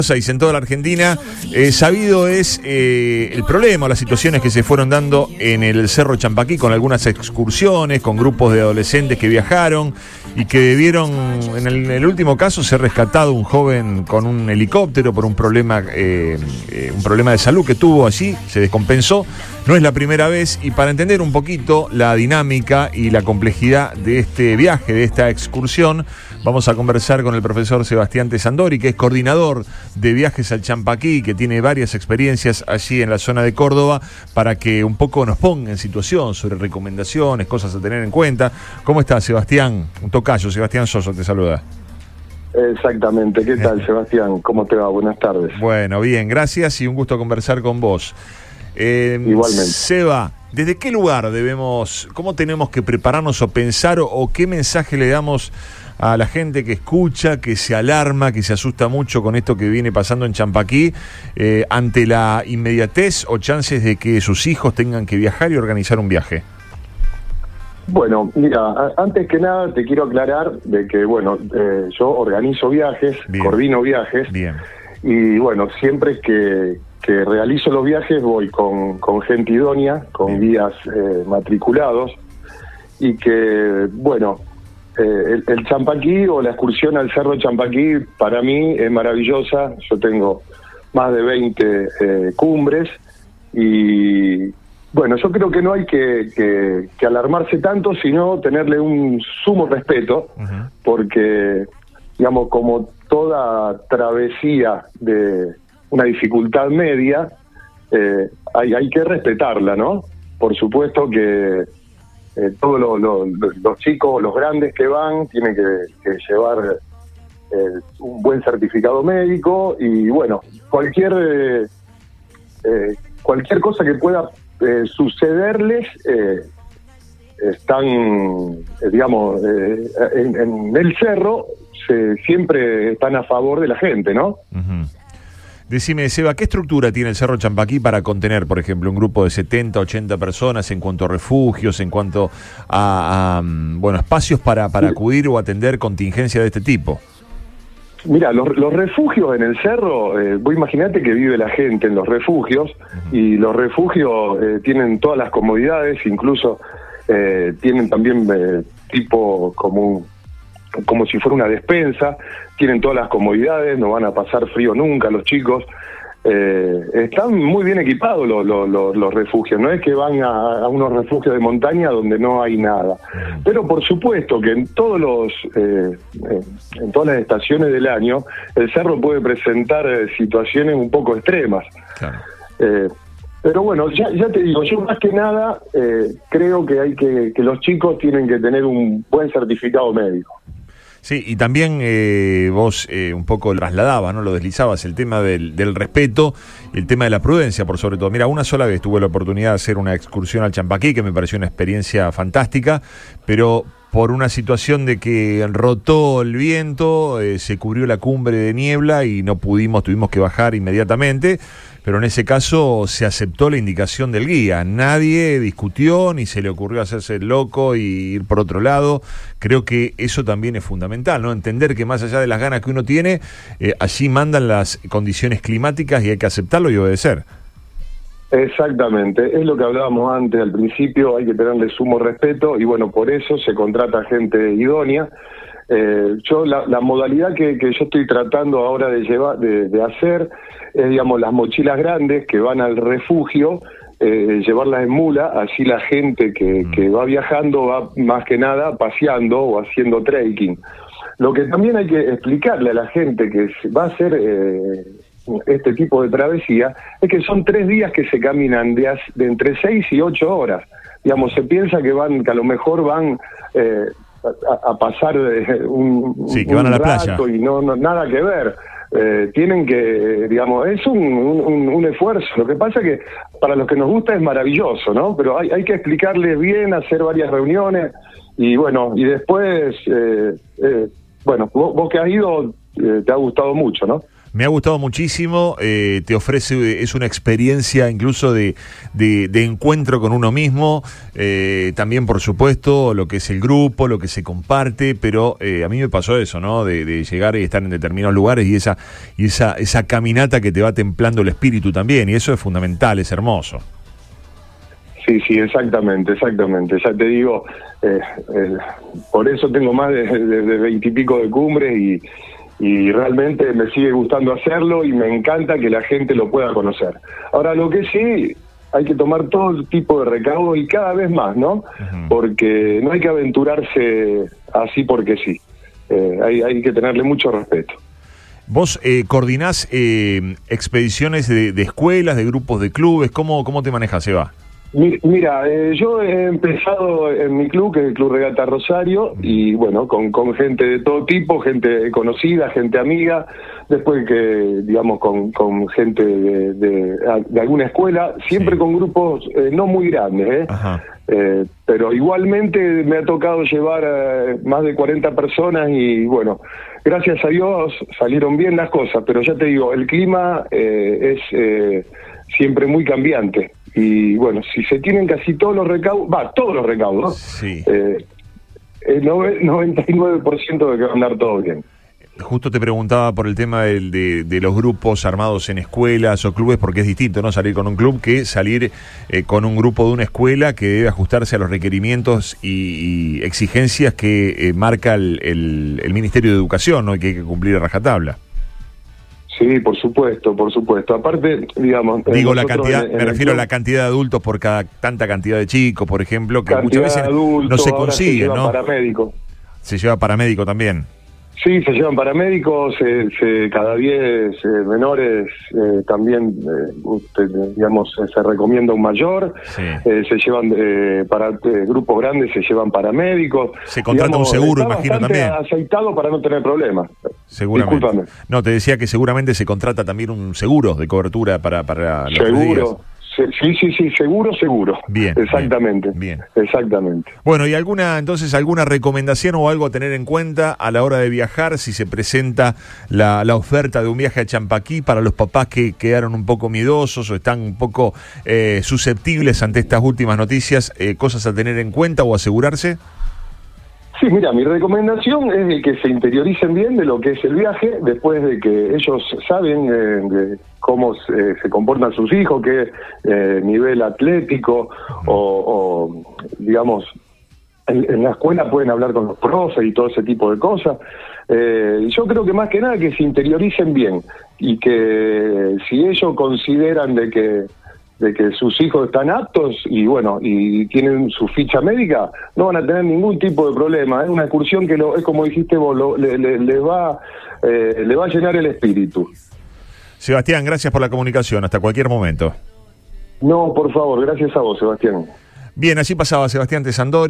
Y en toda la Argentina, sabido es el problema, las situaciones que se fueron dando en el Cerro Champaquí con algunas excursiones, con grupos de adolescentes que viajaron y que debieron, en el último caso, ser rescatado un joven con un helicóptero por un problema de salud que tuvo allí, se descompensó. No es la primera vez, y para entender un poquito la dinámica y la complejidad de este viaje, de esta excursión, vamos a conversar con el profesor Sebastián Tesandori, que es coordinador de viajes al Champaquí, que tiene varias experiencias allí en la zona de Córdoba, para que un poco nos ponga en situación sobre recomendaciones, cosas a tener en cuenta. ¿Cómo estás, Sebastián? Un tocayo, Sebastián Soso te saluda. Exactamente. ¿Qué tal, Sebastián? ¿Cómo te va? Buenas tardes. Bueno, bien, gracias y un gusto conversar con vos. Igualmente. Seba, ¿desde qué lugar cómo tenemos que prepararnos o pensar o qué mensaje le damos a la gente que escucha, que se alarma, que se asusta mucho con esto que viene pasando en Champaquí, ante la inmediatez o chances de que sus hijos tengan que viajar y organizar un viaje? Bueno, mira, antes que nada te quiero aclarar de que, yo organizo viajes, Bien. Coordino viajes. Bien. Y bueno, siempre que realizo los viajes voy con gente idónea, con guías matriculados, y que, el Champaquí o la excursión al Cerro Champaquí para mí es maravillosa. Yo tengo más de 20 cumbres y, yo creo que no hay que alarmarse tanto, sino tenerle un sumo respeto, porque, digamos, como toda travesía de una dificultad media, hay que respetarla, ¿no? Por supuesto que todos los chicos, los grandes que van, tienen que llevar un buen certificado médico y, cualquier cosa que pueda sucederles, están, en el cerro, siempre están a favor de la gente, ¿no? Uh-huh. Decime, Seba, ¿qué estructura tiene el Cerro Champaquí para contener, por ejemplo, un grupo de 70, 80 personas en cuanto a refugios, en cuanto a espacios para acudir o atender contingencia de este tipo? Mira, los refugios en el cerro, vos imaginate que vive la gente en los refugios, y los refugios tienen todas las comodidades, incluso tienen también tipo como si fuera una despensa, tienen todas las comodidades, no van a pasar frío nunca los chicos. Están muy bien equipados los refugios, no es que van a unos refugios de montaña donde no hay nada. Pero por supuesto que en todas las estaciones del año el cerro puede presentar situaciones un poco extremas. Claro. Pero ya te digo, yo más que nada creo que los chicos tienen que tener un buen certificado médico. Sí, y también vos un poco trasladabas, ¿no? Lo deslizabas, el tema del respeto y el tema de la prudencia, por sobre todo. Mira, una sola vez tuve la oportunidad de hacer una excursión al Champaquí, que me pareció una experiencia fantástica, pero por una situación de que rotó el viento, se cubrió la cumbre de niebla y tuvimos que bajar inmediatamente. Pero en ese caso se aceptó la indicación del guía. Nadie discutió ni se le ocurrió hacerse el loco y ir por otro lado. Creo que eso también es fundamental, ¿no? Entender que más allá de las ganas que uno tiene, allí mandan las condiciones climáticas y hay que aceptarlo y obedecer. Exactamente, es lo que hablábamos antes al principio, hay que tenerle sumo respeto y por eso se contrata gente idónea. Yo la modalidad que yo estoy tratando ahora de hacer es, las mochilas grandes que van al refugio, llevarlas en mula, así la gente que va viajando va más que nada paseando o haciendo trekking. Lo que también hay que explicarle a la gente que va a hacer este tipo de travesía es que son 3 días que se caminan de entre 6 y 8 horas. Se piensa que a lo mejor van a pasar que van a la playa y no nada que ver. Tienen que, es un esfuerzo. Lo que pasa es que para los que nos gusta es maravilloso, ¿no? Pero hay que explicarles bien, hacer varias reuniones y y después, vos que has ido, te ha gustado mucho, ¿no? Me ha gustado muchísimo, te ofrece, es una experiencia incluso de encuentro con uno mismo, también por supuesto lo que es el grupo, lo que se comparte, pero a mí me pasó eso, ¿no? De llegar y estar en determinados lugares y esa caminata que te va templando el espíritu también, y eso es fundamental, es hermoso. Sí, exactamente. Ya te digo, por eso tengo más de 20 y pico de cumbres y realmente me sigue gustando hacerlo y me encanta que la gente lo pueda conocer. Ahora, lo que sí, hay que tomar todo tipo de recaudo y cada vez más, ¿no? Uh-huh. Porque no hay que aventurarse así porque sí. Hay que tenerle mucho respeto. Vos coordinás expediciones de escuelas, de grupos de clubes, ¿cómo te manejas, Eva? Mira, yo he empezado en mi club, que es el Club Regata Rosario, y bueno, con gente de todo tipo, gente conocida, gente amiga, después que, digamos, con gente de alguna escuela, siempre con grupos no muy grandes, pero igualmente me ha tocado llevar más de 40 personas y bueno, gracias a Dios salieron bien las cosas, pero ya te digo, el clima es siempre muy cambiante. Y bueno, si se tienen casi todos los recaudos, sí. El 99% de que va a andar todo bien. Justo te preguntaba por el tema de los grupos armados en escuelas o clubes, porque es distinto, ¿no? Salir con un club que salir con un grupo de una escuela que debe ajustarse a los requerimientos y exigencias que marca el Ministerio de Educación, ¿no? Y que hay que cumplir a rajatabla. Sí, por supuesto. Aparte, digamos... Digo, la cantidad, me refiero a la cantidad de adultos por tanta cantidad de chicos, por ejemplo, que muchas veces no se consigue, ¿no? Paramédico. Se lleva paramédico también. Sí, se llevan paramédicos, cada 10 menores también, digamos, se recomienda un mayor, sí. Se llevan para grupos grandes, se llevan paramédicos. Se contrata un seguro, imagino también. Aceitado para no tener problemas. Seguramente. Discúlpame. No, te decía que seguramente se contrata también un seguro de cobertura para los seguro. Sí, seguro. Bien. Exactamente. Bien. Exactamente. Bueno, ¿y alguna recomendación o algo a tener en cuenta a la hora de viajar si se presenta la oferta de un viaje a Champaquí para los papás que quedaron un poco miedosos o están un poco susceptibles ante estas últimas noticias? ¿Cosas a tener en cuenta o asegurarse? Sí, mira, mi recomendación es de que se interioricen bien de lo que es el viaje, después de que ellos saben de cómo se comportan sus hijos, qué nivel atlético o digamos, en la escuela pueden hablar con los profes y todo ese tipo de cosas. Yo creo que más que nada que se interioricen bien y que si ellos consideran de que sus hijos están aptos y bueno, y tienen su ficha médica, no van a tener ningún tipo de problema. Es una excursión que es como dijiste vos, le va a llenar el espíritu. Sebastián, gracias por la comunicación. Hasta cualquier momento. No, por favor, gracias a vos, Sebastián. Bien, así pasaba Sebastián Tesandori.